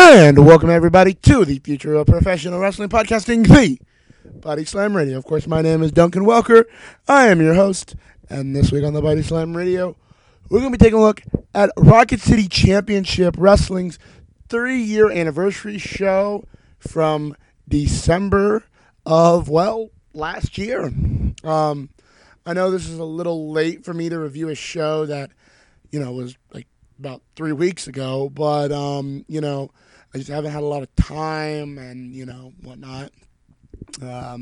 And welcome everybody to the Future of Professional Wrestling Podcasting, the Body Slam Radio. Of course, my name is Duncan Welker. I am your host, and this week on the Body Slam Radio, we're going to be taking a look at Rocket City Championship Wrestling's 3-year anniversary show from December of, last year. I know this is a little late for me to review a show that, was like about 3 weeks ago, but, I just haven't had a lot of time and, whatnot. A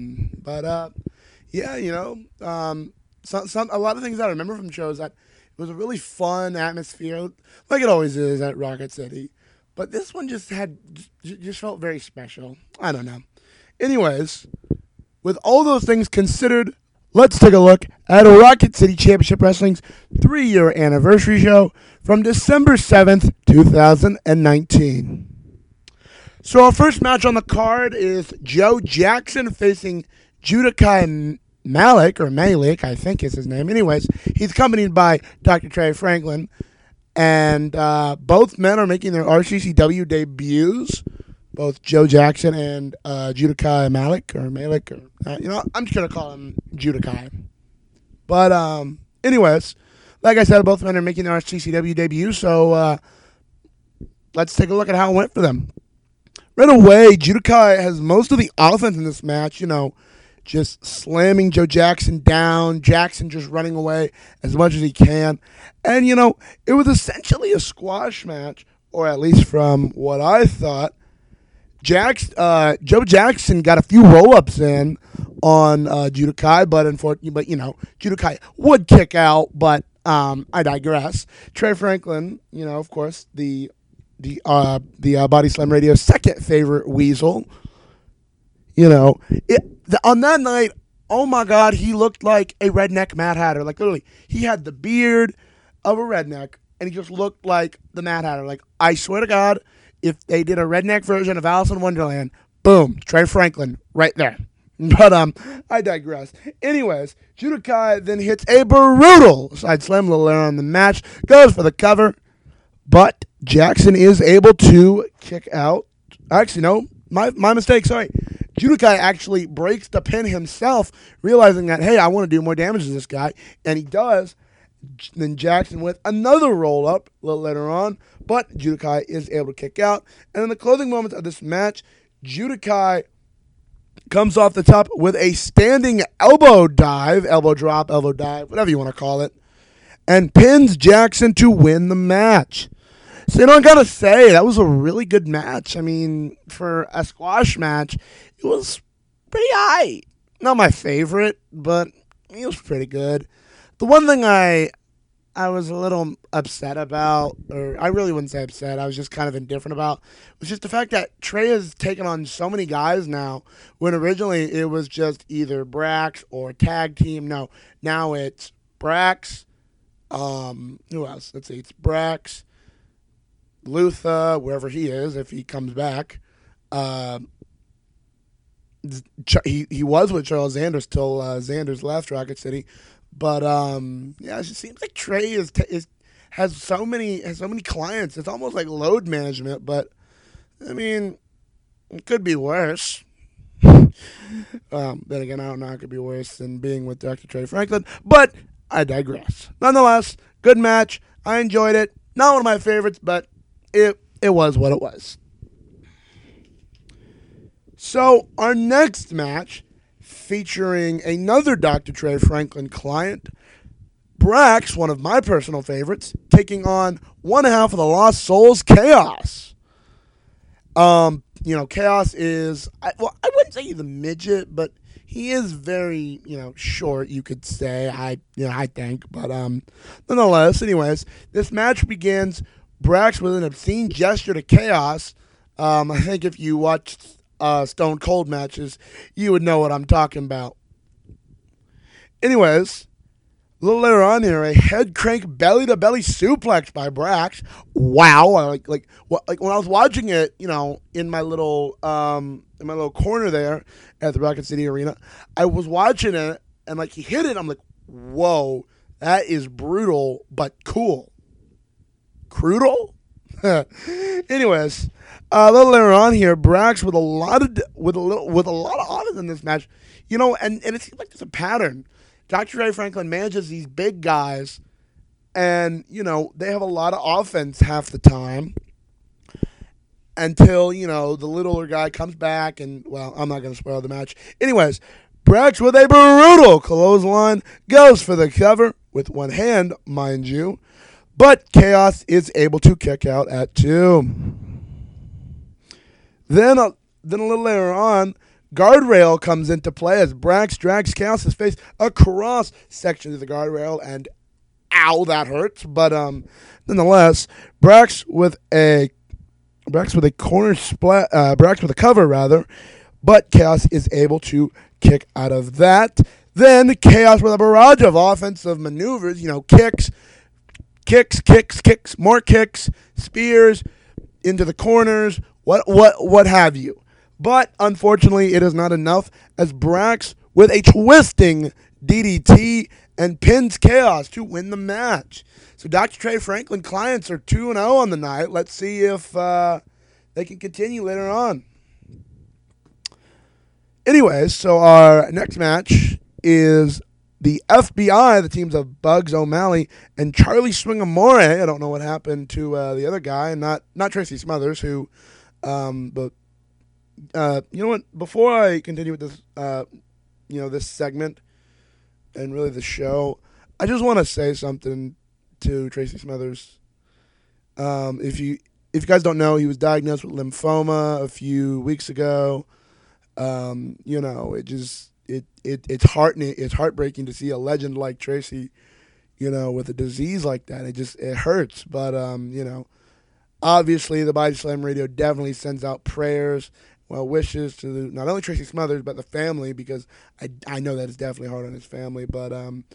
lot of things that I remember from shows that it was a really fun atmosphere, like it always is at Rocket City. But this one just felt very special. I don't know. Anyways, with all those things considered, let's take a look at Rocket City Championship Wrestling's 3-year anniversary show from December 7th, 2019. So our first match on the card is Joe Jackson facing Judah Malik, I think is his name. Anyways, he's accompanied by Dr. Trey Franklin, and both men are making their RCCW debuts. Both Joe Jackson and Judah Malik, I'm just gonna call him Judah. But anyways, like I said, both men are making their RCCW debut. So let's take a look at how it went for them. Right away, Judah has most of the offense in this match, just slamming Joe Jackson down, Jackson just running away as much as he can. And, it was essentially a squash match, or at least from what I thought. Joe Jackson got a few roll-ups in on Judah, but Judah would kick out, but I digress. Trey Franklin, of course, the Body Slam Radio's second favorite weasel. On that night, oh my God, he looked like a redneck Mad Hatter. Like literally, he had the beard of a redneck, and he just looked like the Mad Hatter. Like I swear to God, if they did a redneck version of Alice in Wonderland, boom, Trey Franklin right there. But I digress. Anyways, Judah then hits a brutal side slam, a little later on in the match, goes for the cover. But Jackson is able to kick out. Actually, no, my mistake, sorry. Judah actually breaks the pin himself, realizing that, hey, I want to do more damage to this guy. And he does. Then Jackson with another roll-up a little later on. But Judah is able to kick out. And in the closing moments of this match, Judah comes off the top with a standing elbow dive, elbow drop, elbow dive, whatever you want to call it, and pins Jackson to win the match. So, I gotta say, that was a really good match. I mean, for a squash match, it was pretty high. Not my favorite, but it was pretty good. The one thing I was a little upset about, or I really wouldn't say upset, I was just kind of indifferent about, was just the fact that Trey has taken on so many guys now, when originally it was just either Brax or tag team. No, now it's Brax. Who else? Let's see. It's Brax, Luther, wherever he is, if he comes back. He was with Charles Xanders till Xanders left Rocket City, but it just seems like Trey has so many clients. It's almost like load management, but I mean, it could be worse. Then again, I don't know how it could be worse than being with Dr. Trey Franklin, but I digress. Nonetheless, good match. I enjoyed it. Not one of my favorites, but it was what it was. So our next match, featuring another Dr. Trey Franklin client, Brax, one of my personal favorites, taking on one half of the Lost Souls, Chaos. Chaos is, I wouldn't say he's a midget, but he is very, short, you could say, I think. But nonetheless, anyways, this match begins Brax with an obscene gesture to Chaos. I think if you watched Stone Cold matches, you would know what I'm talking about. Anyways, a little later on here, a head crank belly to belly suplex by Brax. Wow! Like when I was watching it, in my little corner there at the Rocket City Arena, I was watching it and he hit it. I'm like, whoa, that is brutal but cool. Crudel? Anyways, a little later on here, Brax with a lot of with a lot of offense in this match, and it seems like there's a pattern. Dr. Ray Franklin manages these big guys, and they have a lot of offense half the time until the littler guy comes back, and well, I'm not going to spoil the match. Anyways, Brax with a brutal clothesline goes for the cover with one hand, mind you. But Chaos is able to kick out at 2. Then a little later on, guardrail comes into play as Brax drags Chaos' face across sections of the guardrail, and ow, that hurts. But nonetheless, Brax with a corner splat, Brax with a cover rather, but Chaos is able to kick out of that. Then Chaos with a barrage of offensive maneuvers, kicks, more kicks, spears into the corners, what have you. But unfortunately, it is not enough as Brax with a twisting DDT and pins Chaos to win the match. So Dr. Trey Franklin clients are 2-0 on the night. Let's see if they can continue later on. Anyways, so our next match is the FBI, the teams of Bugs O'Malley and Charlie Swingamore. I don't know what happened to the other guy, and not Tracy Smothers, who, but you know what? Before I continue with this, this segment and really the show, I just want to say something to Tracy Smothers. If you guys don't know, he was diagnosed with lymphoma a few weeks ago. It's heartbreaking to see a legend like Tracy, with a disease like that. It hurts. But obviously the Body Slam Radio definitely sends out prayers, well wishes to not only Tracy Smothers but the family, because I know that it's definitely hard on his family. But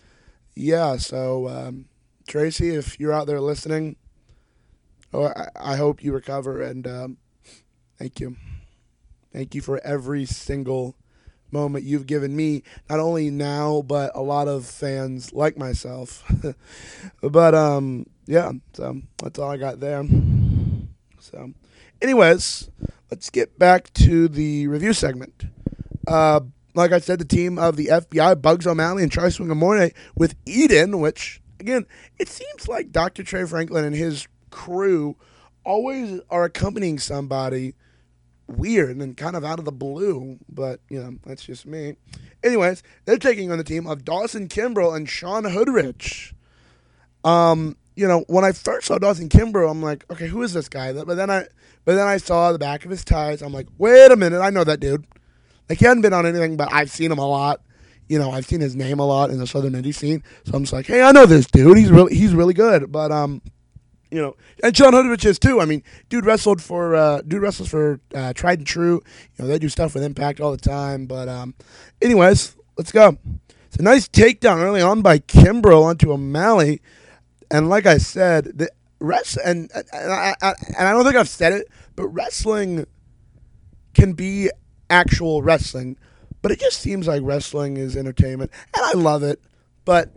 Tracy, if you're out there listening, I hope you recover, and thank you. Thank you for every single moment you've given me, not only now, but a lot of fans like myself. But, so that's all I got there. So, anyways, let's get back to the review segment. Like I said, the team of the FBI, Bugs O'Malley and Charlie Swingamore with Eden, which, again, it seems like Dr. Trey Franklin and his crew always are accompanying somebody weird and kind of out of the blue, but that's just me. Anyways, they're taking on the team of Dawson Kimbrough and Sean Hoodrich. When I first saw Dawson Kimbrough, I'm like, okay, who is this guy? But then I saw the back of his ties. I'm like, wait a minute, I know that dude. Like, he hadn't been on anything, but I've seen him a lot. I've seen his name a lot in the Southern Indie scene. So I'm just like, hey, I know this dude. He's really good. But and Sean Hoodrich is too. I mean, dude wrestles for Tried and True. They do stuff with Impact all the time. But anyways, let's go. It's a nice takedown early on by Kimbrough onto O'Malley, and like I said, the and I don't think I've said it, but wrestling can be actual wrestling, but it just seems like wrestling is entertainment, and I love it. But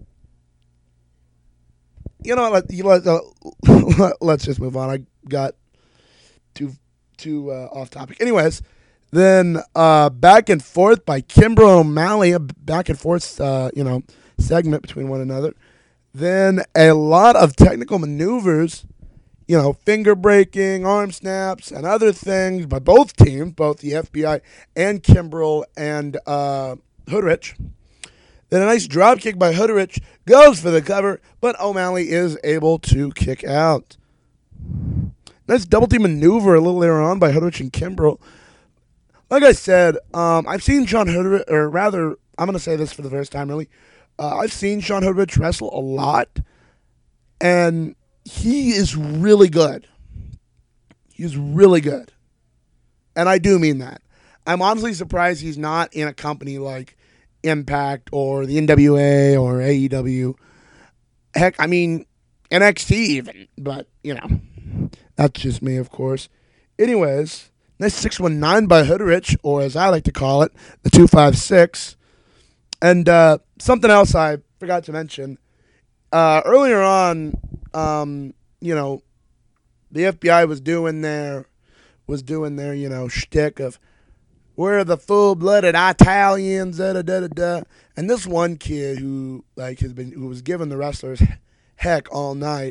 let's just move on. I got too off topic. Anyways, then back and forth by Kimbrough O'Malley, a back and forth segment between one another. Then a lot of technical maneuvers, finger breaking, arm snaps, and other things by both teams, both the FBI and Kimbrough and Hoodrich. Then a nice drop kick by Hoodrich goes for the cover, but O'Malley is able to kick out. Nice double team maneuver a little later on by Hoodrich and Kimbrough. Like I said, I've seen Sean Hoodrich, or rather, I'm going to say this for the first time, really. I've seen Sean Hoodrich wrestle a lot, and he is really good. He's really good. And I do mean that. I'm honestly surprised he's not in a company like Impact or the NWA or AEW. Heck, I mean, NXT even. But, that's just me, of course. Anyways, nice 619 by Hoodrich, or as I like to call it, the 256. And something else I forgot to mention. Earlier on, the FBI was doing their shtick of we're the full-blooded Italians, da da da da da. And this one kid who was giving the wrestlers heck all night,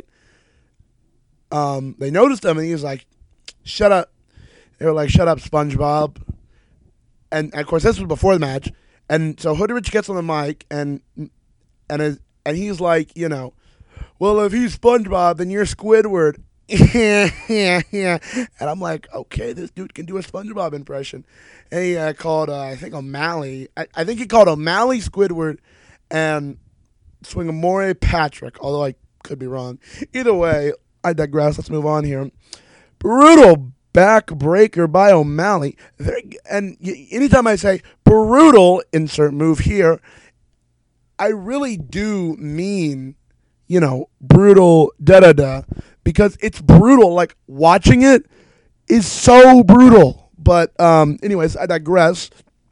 they noticed him and he was like, "Shut up." They were like, "Shut up, SpongeBob." And of course, this was before the match. And so Hoodrich gets on the mic and he's like, well, if he's SpongeBob, then you're Squidward. Yeah. And I'm like, okay, this dude can do a SpongeBob impression. And he called, I think, O'Malley. I think he called O'Malley Squidward and Swingamore Patrick, although I could be wrong. Either way, I digress. Let's move on here. Brutal backbreaker by O'Malley. And anytime I say brutal, insert move here, I really do mean, brutal da-da-da, because it's brutal. Like, watching it is so brutal. But anyways, I digress.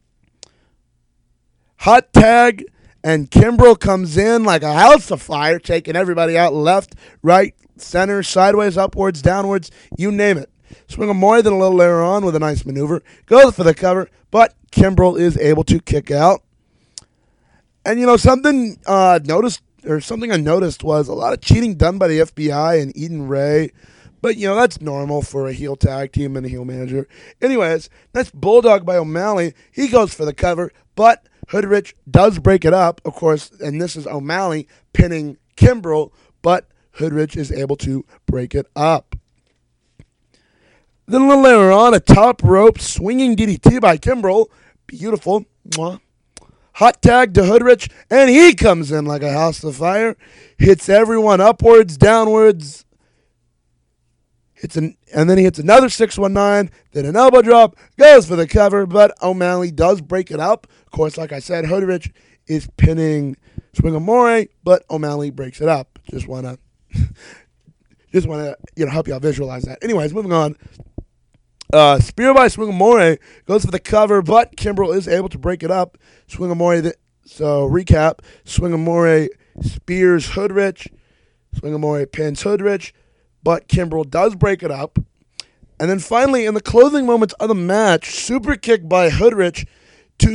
Hot tag, and Kimbrel comes in like a house of fire, taking everybody out left, right, center, sideways, upwards, downwards, you name it. Swing him more than a little later on with a nice maneuver. Goes for the cover, but Kimbrel is able to kick out. And something I noticed was a lot of cheating done by the FBI and Eden Ray. But that's normal for a heel tag team and a heel manager. Anyways, nice bulldog by O'Malley. He goes for the cover, but Hoodrich does break it up, of course, and this is O'Malley pinning Kimbrel, but Hoodrich is able to break it up. Then a little later on, a top rope swinging DDT by Kimbrel. Beautiful. Mwah. Hot tag to Hoodrich, and he comes in like a house of fire. Hits everyone upwards, downwards. And then he hits another 619, then an elbow drop, goes for the cover, but O'Malley does break it up. Of course, like I said, Hoodrich is pinning Swingamore, but O'Malley breaks it up. Just wanna help y'all visualize that. Anyways, moving on. Spear by Swingamore goes for the cover, but Kimbrel is able to break it up. So recap: Swingamore spears Hoodrich, Swingamore pins Hoodrich, but Kimbrel does break it up. And then finally, in the closing moments of the match, super kick by Hoodrich to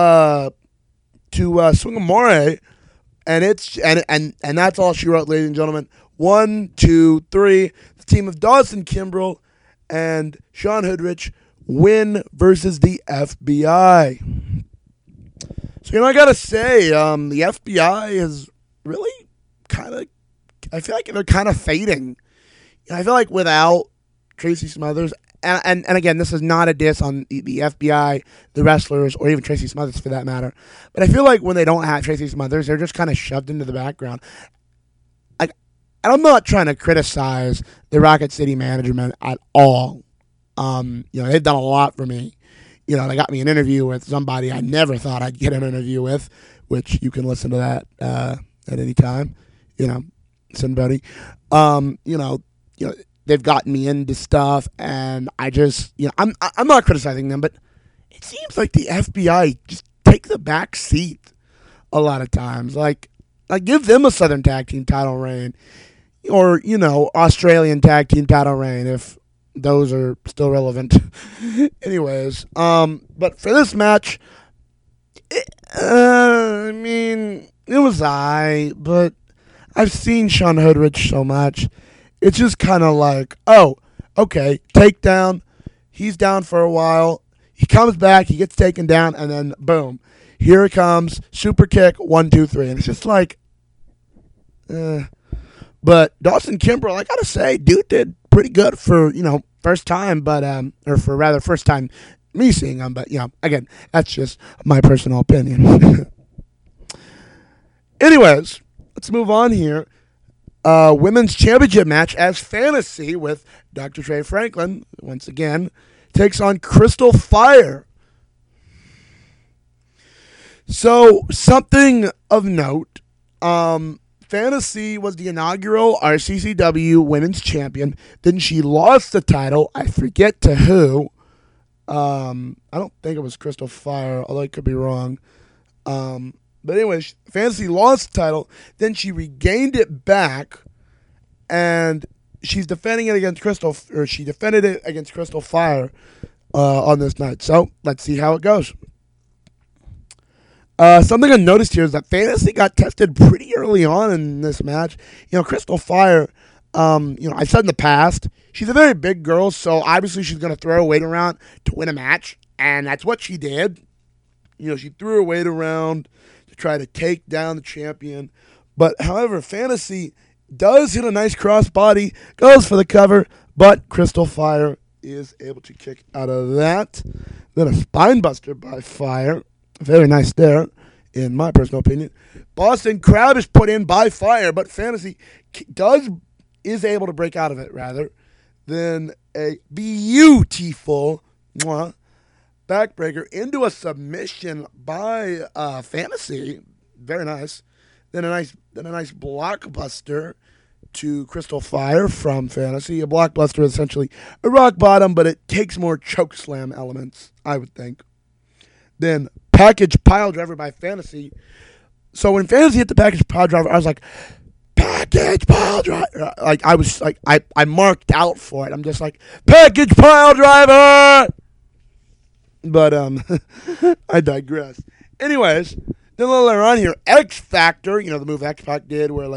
Swingamore, and that's all she wrote, ladies and gentlemen. 1, 2, 3. The team of Dawson Kimbrel and Sean Hoodrich win versus the FBI. So, I gotta say, the FBI is really I feel like they're kind of fading. I feel like without Tracy Smothers, and again, this is not a diss on the FBI, the wrestlers, or even Tracy Smothers for that matter, but I feel like when they don't have Tracy Smothers, they're just kind of shoved into the background. And I'm not trying to criticize the Rocket City management at all. They've done a lot for me. They got me an interview with somebody I never thought I'd get an interview with, which you can listen to that at any time. Somebody. They've gotten me into stuff, and I just, I'm not criticizing them, but it seems like the FBI just take the back seat a lot of times. Like give them a Southern Tag Team title reign, or Australian Tag Team title reign if those are still relevant. Anyways, but for this match, it was but I've seen Sean Hoodrich so much. It's just kind of like, oh, okay, takedown. He's down for a while. He comes back, he gets taken down, and then boom, here it comes, super kick, 1, 2, 3, and it's just like, But Dawson Kimbrel, I gotta say, dude did pretty good for first time, but first time me seeing him. But again, that's just my personal opinion. Anyways, let's move on here. Women's championship match as Fantasy with Dr. Trey Franklin, once again, takes on Crystal Fire. So, something of note, Fantasy was the inaugural RCCW Women's Champion. Then she lost the title. I forget to who. I don't think it was Crystal Fire, although I could be wrong. But anyway, Fantasy lost the title. Then she regained it back. And she's defending it against she defended it against Crystal Fire on this night. So let's see how it goes. Something I noticed here is that Fantasy got tested pretty early on in this match. Crystal Fire, I've said in the past, she's a very big girl, so obviously she's going to throw her weight around to win a match, and that's what she did. She threw her weight around to try to take down the champion. But, however, Fantasy does hit a nice crossbody, goes for the cover, but Crystal Fire is able to kick out of that. Then a spine buster by Fire. Very nice there, in my personal opinion. Boston Crab is put in by Fire, but Fantasy is able to break out of it, rather. Then a beautiful backbreaker into a submission by Fantasy. Very nice. Then a nice blockbuster to Crystal Fire from Fantasy. A blockbuster is essentially a rock bottom, but it takes more choke slam elements, I would think. Then package pile driver by Fantasy. So when Fantasy hit the package pile driver, I was like, package pile driver. I marked out for it. I'm just like, package pile driver. But I digress. Anyways, then a little later on here, X Factor. The move X Pac did, where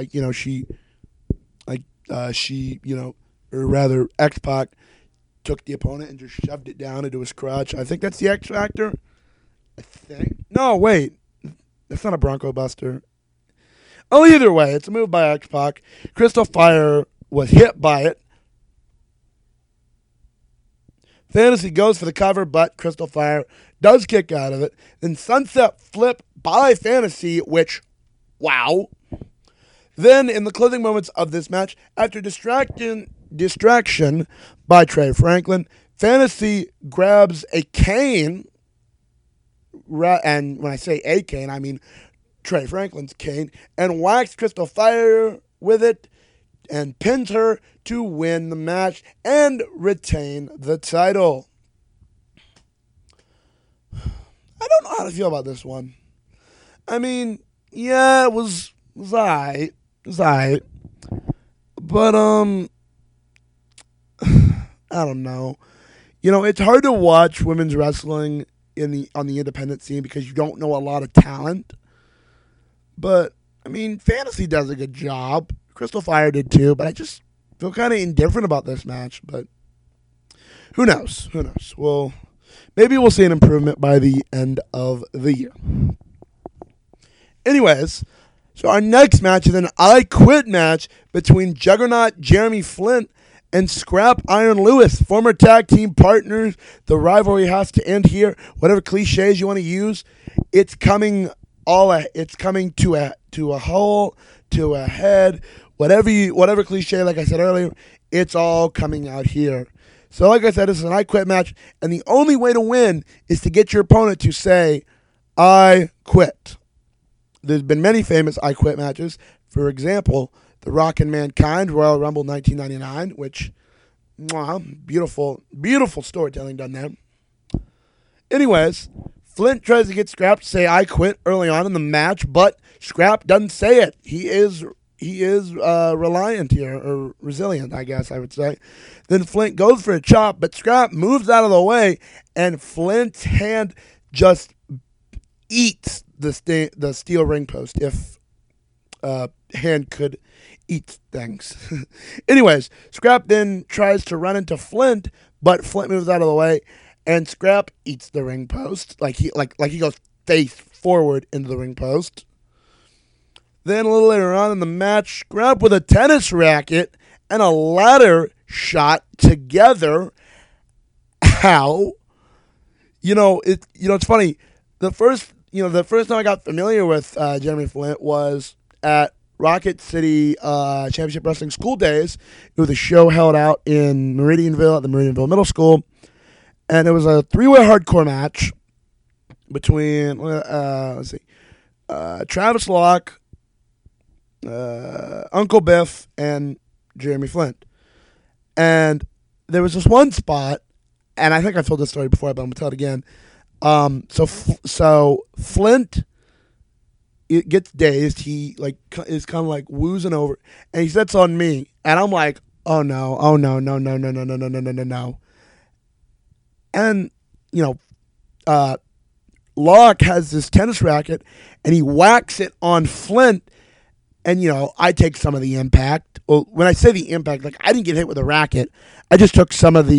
X Pac took the opponent and just shoved it down into his crotch. I think that's the X Factor. I think. No, wait. That's not a Bronco Buster. Oh, either way, it's a move by X Pac. Crystal Fire was hit by it. Fantasy goes for the cover, but Crystal Fire does kick out of it. Then Sunset Flip by Fantasy, which, wow. Then, in the closing moments of this match, after distraction by Trey Franklin, Fantasy grabs a cane. And when I say a cane, I mean Trey Franklin's cane, and whacks Crystal Fire with it and pins her to win the match and retain the title. I don't know how to feel about this one. I mean, yeah, it was alright. It was alright. But, I don't know. It's hard to watch women's wrestling on the independent scene because you don't know a lot of talent. But, I mean, Fantasy does a good job. Crystal Fire did too, but I just feel kind of indifferent about this match. But who knows? Well, maybe we'll see an improvement by the end of the year. Anyways, so our next match is an I Quit match between Juggernaut Jeremy Flint and Scrap Iron Lewis, former tag team partners. The rivalry has to end here. Whatever cliches you want to use, it's coming to a hole, to a head. Whatever cliche, like I said earlier, it's all coming out here. So, like I said, this is an I Quit match, and the only way to win is to get your opponent to say, I quit. There's been many famous I Quit matches. For example, The Rock and Mankind, Royal Rumble 1999, which, beautiful storytelling done there. Anyways, Flint tries to get Scrap to say I quit early on in the match, but Scrap doesn't say it. He is reliant here, or resilient, I guess I would say. Then Flint goes for a chop, but Scrap moves out of the way, and Flint's hand just eats the steel ring post, if hand could eat things. Anyways, Scrap then tries to run into Flint, but Flint moves out of the way, and Scrap eats the ring post. Like he goes face forward into the ring post. Then a little later on in the match, Scrap with a tennis racket and a ladder shot together. How? It's funny. The first time I got familiar with Jeremy Flint was at Rocket City Championship Wrestling School Days. It was a show held out in Meridianville at the Meridianville Middle School. And it was a three-way hardcore match between, Travis Locke, Uncle Biff, and Jeremy Flint. And there was this one spot, and I think I've told this story before, but I'm going to tell it again. So Flint gets dazed. He is kind of like woozing over, and he sets on me, and I'm like, Oh no! Oh no! No! No! No! No! No! No! No! No! No! No! And you know, uh, Locke has this tennis racket, and he whacks it on Flint. And I take some of the impact. Well, when I say the impact, like I didn't get hit with a racket. I just took some of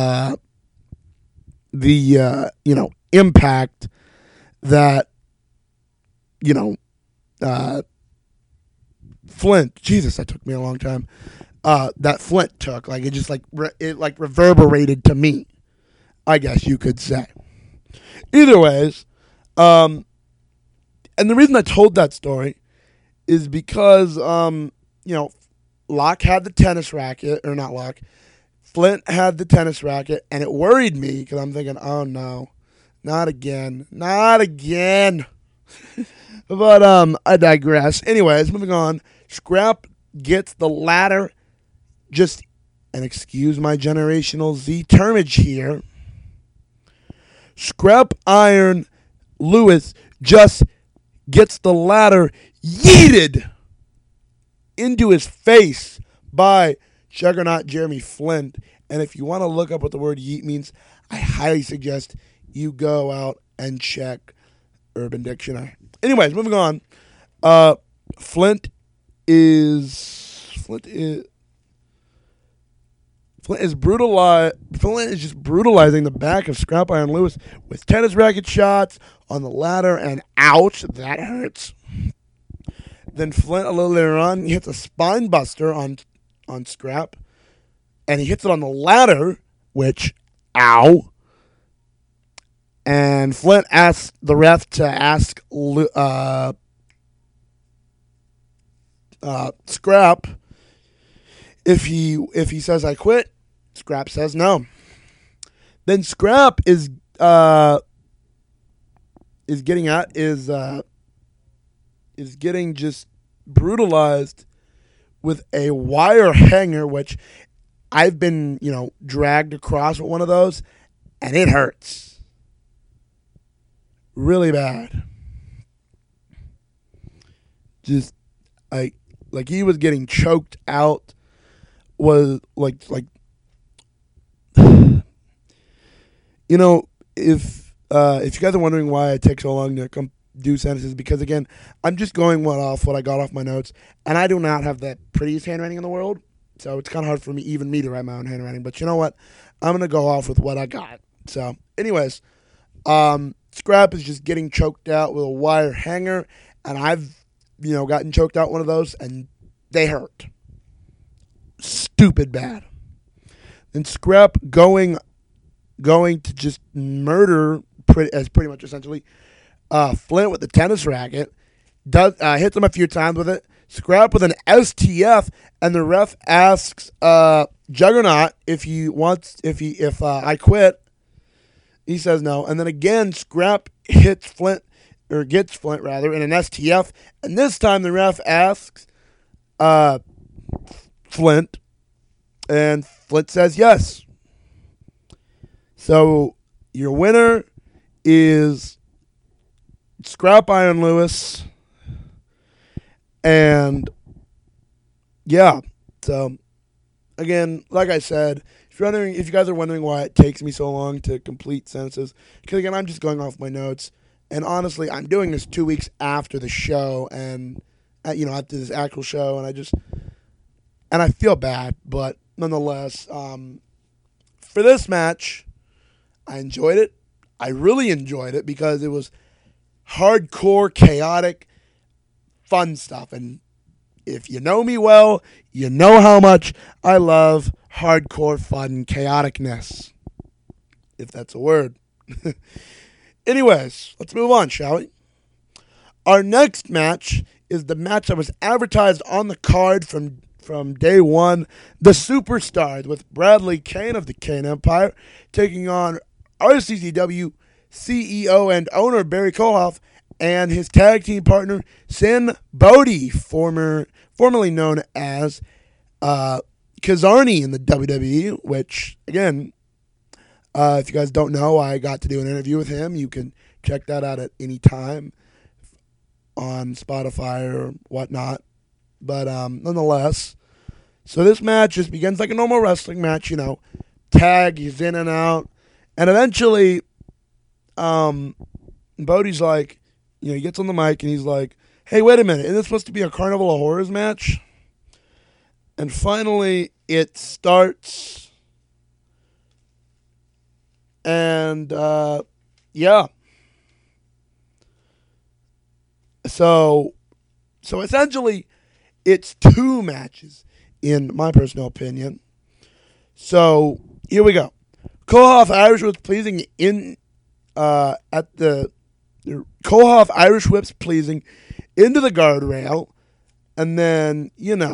the impact that you know uh, Flint. Jesus, that took me a long time. That Flint took, like it just it like reverberated to me, I guess you could say. Either ways, um, and the reason I told that story is because Locke had the tennis racket, or not Locke. Flint had the tennis racket, and it worried me because I'm thinking, oh no, not again, not again. But I digress. Anyways, moving on. Scrap gets the ladder. Just, and excuse my generational Z termage here. Scrap Iron Lewis just gets the ladder yeeted into his face by Juggernaut Jeremy Flint. And if you want to look up what the word yeet means, I highly suggest you go out and check Urban Dictionary. Anyways, moving on. Flint is just brutalizing the back of Scrap Iron Lewis with tennis racket shots on the ladder, and ouch, that hurts. Then Flint, a little later on, he hits a spine buster on Scrap, and he hits it on the ladder, which, ow. And Flint asks the ref to ask Scrap if he says I quit. Scrap says no. Then Scrap is getting just brutalized with a wire hanger, which I've been dragged across with one of those, and it hurts really bad. Just like he was getting choked out. Was like if you guys are wondering why I take so long to do sentences, because again, I'm just going off what I got off my notes, and I do not have the prettiest handwriting in the world, so it's kind of hard for me to write my own handwriting. But you know what? I'm gonna go off with what I got. So, anyways, Scrap is just getting choked out with a wire hanger, and I've gotten choked out one of those, and they hurt. Stupid bad. Then Scrap going to just murder pretty much essentially Flint with the tennis racket. Hits him a few times with it. Scrap with an STF, and the ref asks Juggernaut if I quit. He says no, and then again Scrap gets Flint in an STF, and this time the ref asks Flint, and Flint says yes. So your winner is Scrap Iron Lewis, and yeah. So again, like I said, if you guys are wondering why it takes me so long to complete sentences, because again, I'm just going off my notes, and honestly, I'm doing this 2 weeks after the show, and after this actual show, and I feel bad, but nonetheless, for this match, I enjoyed it. I really enjoyed it because it was hardcore, chaotic, fun stuff. And if you know me well, you know how much I love hardcore, fun, chaoticness. If that's a word. Anyways, let's move on, shall we? Our next match is the match that was advertised on the card from day one, the Superstars, with Bradley Kane of the Kane Empire taking on RCCW CEO and owner Barry Kohoff and his tag team partner Sin Bodhi, formerly known as Kazarni in the WWE, which, again, if you guys don't know, I got to do an interview with him. You can check that out at any time on Spotify or whatnot. But nonetheless, So this match just begins like a normal wrestling match, tag, he's in and out. And eventually, Bodie's like, he gets on the mic and he's like, hey, wait a minute, isn't this supposed to be a Carnival of Horrors match? And finally, it starts. And, yeah. So essentially, it's two matches, in my personal opinion. So, here we go. Kohoff Irish Whips pleasing Kohoff Irish Whips pleasing into the guardrail. And then,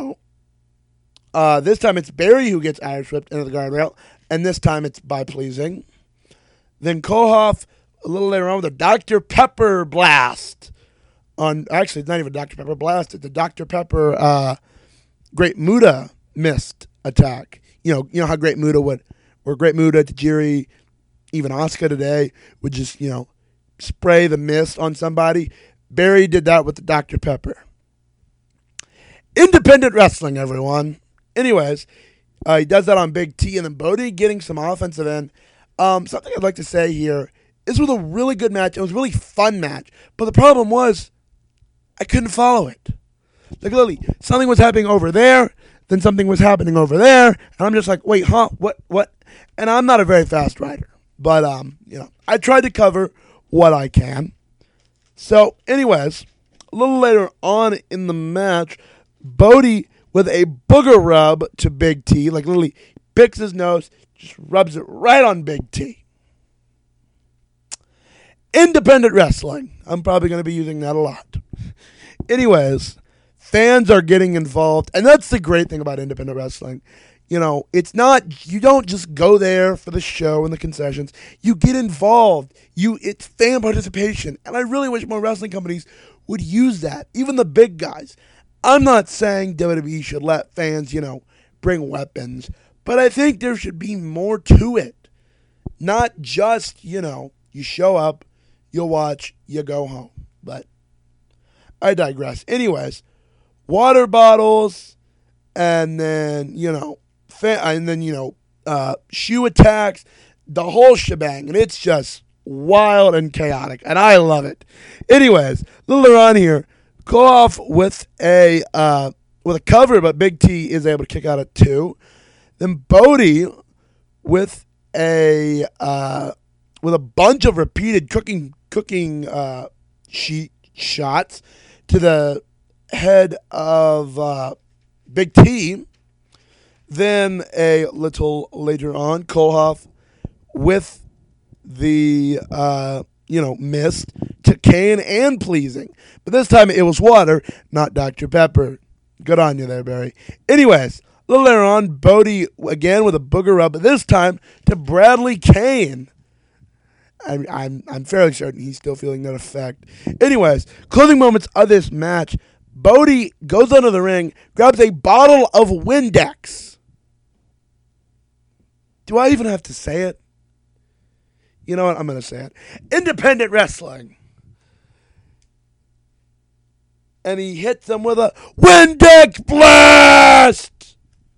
this time it's Barry who gets Irish whipped into the guardrail. And this time it's by pleasing. Then Kohoff, a little later on, with a Dr. Pepper blast. Actually, it's not even Dr. Pepper blast. It's a Dr. Pepper Great Muta missed attack. You know how Great Muta would, or Great Muta, Tajiri, even Asuka today, would just, spray the mist on somebody. Barry did that with the Dr. Pepper. Independent wrestling, everyone. Anyways, he does that on Big T, and then Bodie getting some offensive end. Something I'd like to say here, this was a really good match. It was a really fun match. But the problem was, I couldn't follow it. Like, literally, something was happening over there, then something was happening over there, and I'm just like, wait, huh? What? And I'm not a very fast rider. But, I tried to cover what I can. So, anyways, a little later on in the match, Bodie with a booger rub to Big T, like literally picks his nose, just rubs it right on Big T. Independent wrestling. I'm probably going to be using that a lot. Anyways, fans are getting involved, and that's the great thing about independent wrestling. It's not, you don't just go there for the show and the concessions. You get involved. It's fan participation. And I really wish more wrestling companies would use that. Even the big guys. I'm not saying WWE should let fans, bring weapons. But I think there should be more to it. Not just, you show up, you watch, you go home. But I digress. Anyways, water bottles, and then, shoe attacks, the whole shebang. And it's just wild and chaotic. And I love it. Anyways, a little later on here, go off with a cover, but Big T is able to kick out at 2. Then Bodie with a bunch of repeated cooking sheet shots to the head of Big T. Then a little later on, Kohoff with the mist to Kane and pleasing. But this time it was water, not Dr. Pepper. Good on you there, Barry. Anyways, a little later on, Bodie again with a booger rub, but this time to Bradley Kane. I'm fairly certain he's still feeling that effect. Anyways, closing moments of this match. Bodie goes under the ring, grabs a bottle of Windex. Do I even have to say it? You know what? I'm going to say it. Independent wrestling. And he hits them with a Windex blast!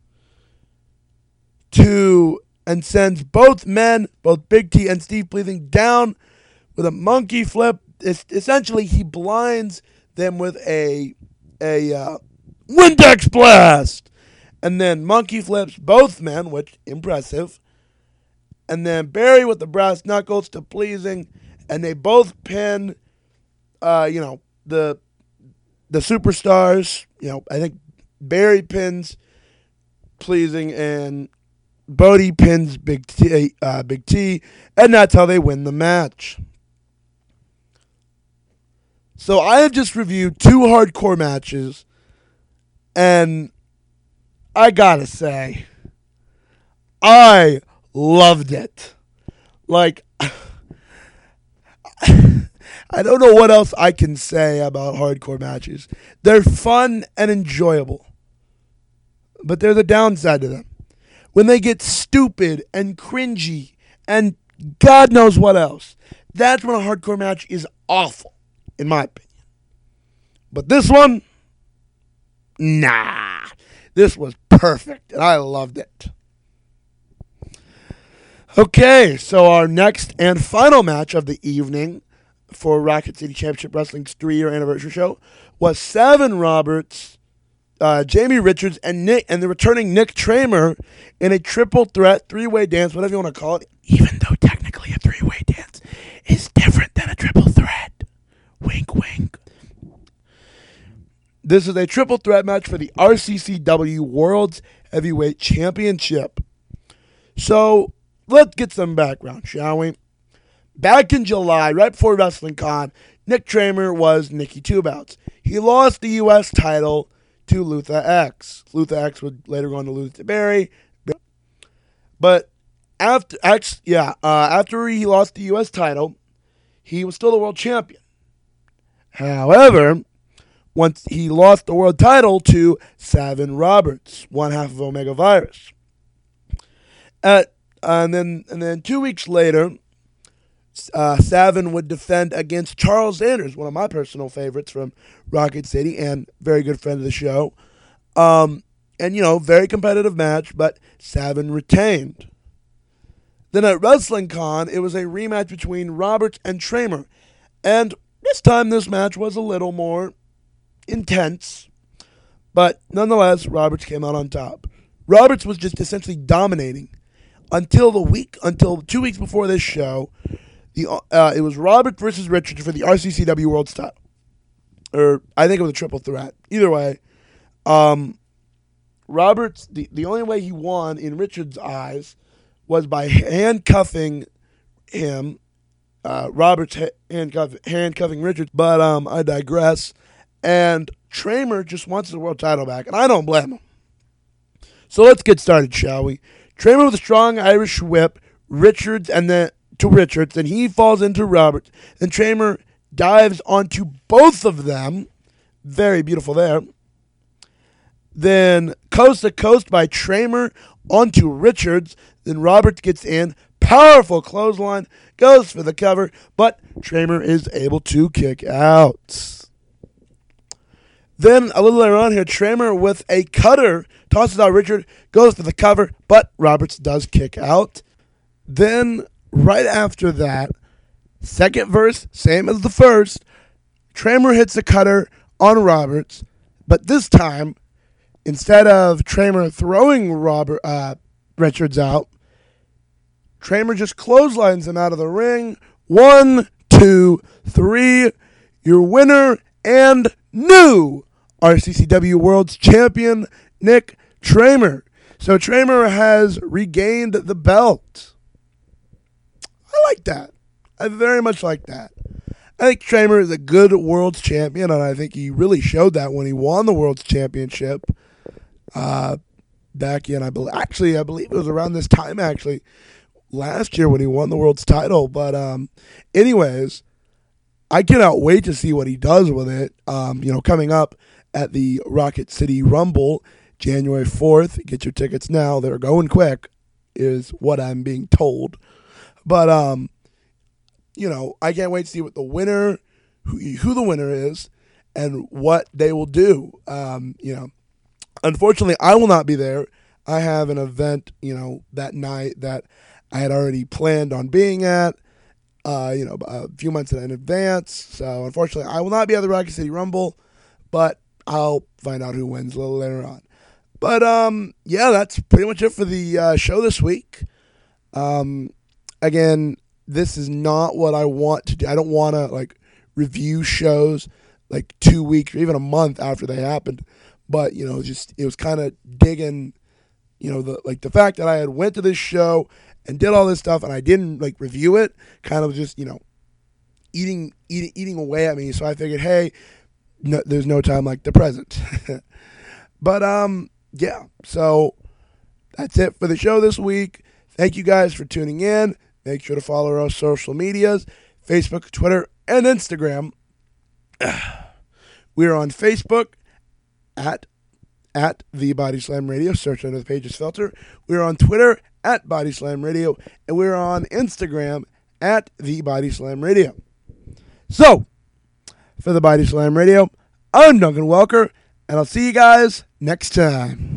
And sends both men, both Big T and Steve Pleasing, down with a monkey flip. Essentially, he blinds them with a Windex blast. And then monkey flips both men, which impressive. And then Barry with the brass knuckles to Pleasing. And they both pin, the superstars. I think Barry pins Pleasing and Bodie pins Big T, and that's how they win the match. So I have just reviewed 2 hardcore matches, and I gotta say, I loved it. Like, I don't know what else I can say about hardcore matches. They're fun and enjoyable, but there's a downside to them. When they get stupid and cringy and God knows what else, that's when a hardcore match is awful, in my opinion. But this one, nah. This was perfect, and I loved it. Okay, so our next and final match of the evening for Rocket City Championship Wrestling's 3-year anniversary show was Savin Roberts, Jamie Richards, and the returning Nick Tramer in a triple threat 3-way dance, whatever you want to call it. Even though technically a 3-way dance is different than a triple threat. Wink, wink. This is a triple threat match for the RCCW World's Heavyweight Championship. So, let's get some background, shall we? Back in July, right before WrestlingCon, Nick Tramer was Nicky Two Bouts. He lost the U.S. title to Luther X. Luther X would later go on to lose to Barry. But after he lost the U.S. title, he was still the world champion. However, once he lost the world title to Savin Roberts, one half of Omega Virus. And then 2 weeks later, Savin would defend against Charles Sanders, one of my personal favorites from Rocket City and very good friend of the show. And, very competitive match, but Savin retained. Then at WrestlingCon, it was a rematch between Roberts and Tramer. And this time, this match was a little more intense. But nonetheless, Roberts came out on top. Roberts was just essentially dominating until 2 weeks before this show. It was Roberts versus Richards for the RCCW World's title. Or I think it was a triple threat. Either way, Roberts, the only way he won in Richards' eyes was by handcuffing him. Roberts handcuffing Richards. But I digress. And Tramer just wants the world title back, and I don't blame him. So let's get started, shall we? Tramer with a strong Irish whip, Richards, and then he falls into Roberts. Then Tramer dives onto both of them. Very beautiful there. Then coast to coast by Tramer onto Richards. Then Roberts gets in. Powerful clothesline. Goes for the cover. But Tramer is able to kick out. Then a little later on here, Tramer with a cutter tosses out Richard. Goes for the cover. But Roberts does kick out. Then right after that, second verse, same as the first, Tramer hits a cutter on Roberts, but this time, instead of Tramer throwing Richards out, Tramer just clotheslines him out of the ring. 1, 2, 3, your winner and new RCCW World's Champion, Nick Tramer. So Tramer has regained the belt. I like that. I very much like that. I think Tramer is a good World's Champion, and I think he really showed that when he won the World's Championship back in, I believe it was around this time, actually, last year when he won the World's title. But anyways, I cannot wait to see what he does with it. Coming up at the Rocket City Rumble, January 4th. Get your tickets now. They're going quick, is what I'm being told. But, I can't wait to see what the winner, who the winner is, and what they will do. Unfortunately, I will not be there. I have an event, that night that I had already planned on being at, a few months in advance. So, unfortunately, I will not be at the Rocket City Rumble, but I'll find out who wins a little later on. But, that's pretty much it for the show this week. Again, this is not what I want to do. I don't want to, review shows, 2 weeks or even a month after they happened. But, it was kind of digging, the fact that I had went to this show and did all this stuff and I didn't, review it, kind of just, eating away at me. So I figured, hey, no, there's no time like the present. But, so that's it for the show this week. Thank you guys for tuning in. Make sure to follow our social medias, Facebook, Twitter, and Instagram. We're on Facebook at The Body Slam Radio. Search under the pages filter. We're on Twitter at Body Slam Radio. And we're on Instagram at The Body Slam Radio. So, for The Body Slam Radio, I'm Duncan Welker, and I'll see you guys next time.